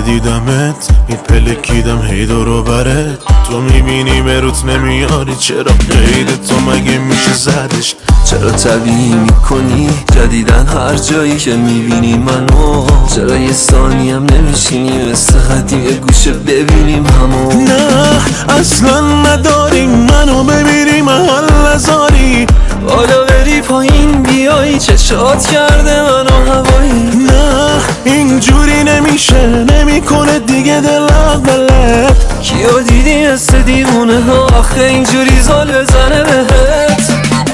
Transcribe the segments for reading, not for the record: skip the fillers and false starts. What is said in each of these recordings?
ندیدمت میپلکیدم هی دورو برت، تو میبینی بروت نمیاری، چرا قید تو مگه میشه زدش؟ چرا طبیعی میکنی جدیدن هر جایی که میبینی منو؟ چرا یه ثانیم نمیشینی مثل قدیم یه گوشه ببینیم همو؟ نه اصلا نداری منو ببینی محل نزاری، بالا بری پایین بیایی چشات کرده منو هوایی. نه اینجوری نمیشه نمیکنه دیگه دل اولت، کیو دیدی مثل دیوونه ها آخه اینجوری زال بزنه بهت؟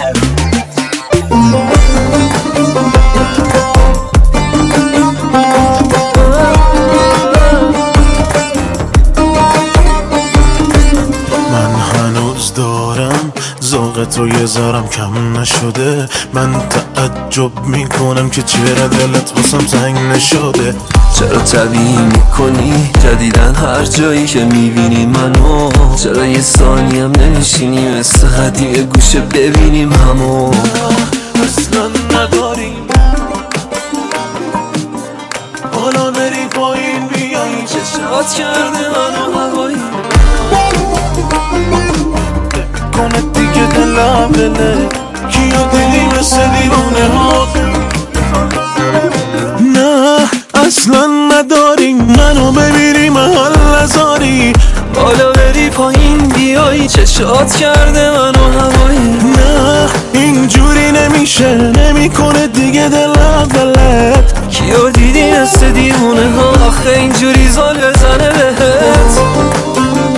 من هنوز دارم ذوق تو یه ذرم کم نشده، من تعجب میکنم که چرا دلت واسم تنگ نشده. چرا طبیعی میکنی جدیدن هر جایی که میبینی منو؟ چرا یه ثانیم نمیشینی مثل قدیم یه گوشه ببینیم همو؟ اصلا نداریم بالا بری پایین بیایی چشات کرده منو هوایی. کنه دیگه دلم دله، کیو دیدی مثل دیوونه ها؟ نه اصلا نداری منو ببینی محل نزاری، بالا بری پایین بیایی چشات کرده منو هوایی. نه اینجوری نمیشه نمیکنه دیگه دل اولت، کیو دیدی مثل دیوونه ها آخه اینجوری زال بزنه بهت؟